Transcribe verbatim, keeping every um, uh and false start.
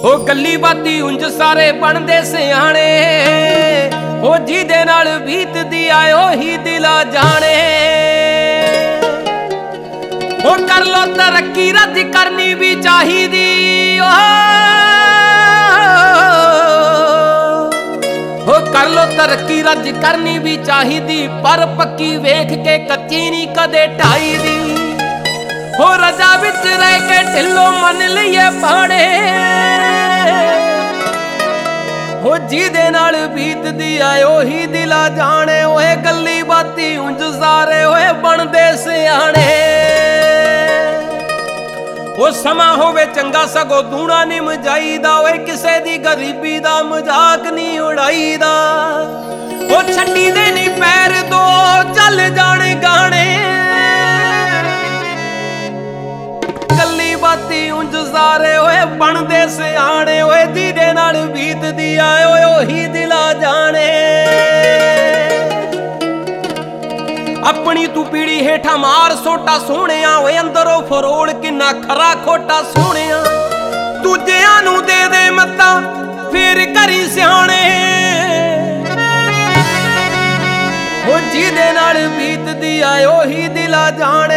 हो गल्ली बाती उंज सारे बनदे सियाणे हो जिहदे नाल बीतदी आए ओही दिला जाने हो कर लो तरक्की रज करनी भी चाहिदी हो कर लो तरक्की रज करनी भी चाहिदी पर पक्की वेख के कच्ची नहीं कदे ढाई दी हो रजा विच रह के ढिलो मन लिए पाने हो जिहदे नाल बीतदी आए ओही दिला जाने ओए गल्ली बाती उंज सारे ओए बनदे सियाणे ओ समा होवे चंगा सगो दूना नहीं मजाईदा ओए किसे दी गरीबी दा मजाक नहीं उड़ाईदा ओ छड्डी दे नहीं पैर दो चल जाने गाने गल्ली बाती उंज सारे ओए बनदे सियाणे ओए जिहदे नाल बीतदी आए ओए ओही दिला जाने अपनी तू पीड़ी हेठा मार सोटा सोहणिया ओए अंदरों फरोल किन्ना खरा खोटा सोहणिया दूजियां नू दे दे मत्ता फिर करी सियाणे हो जिहदे नाल बीतदी आए ओही दिला जाने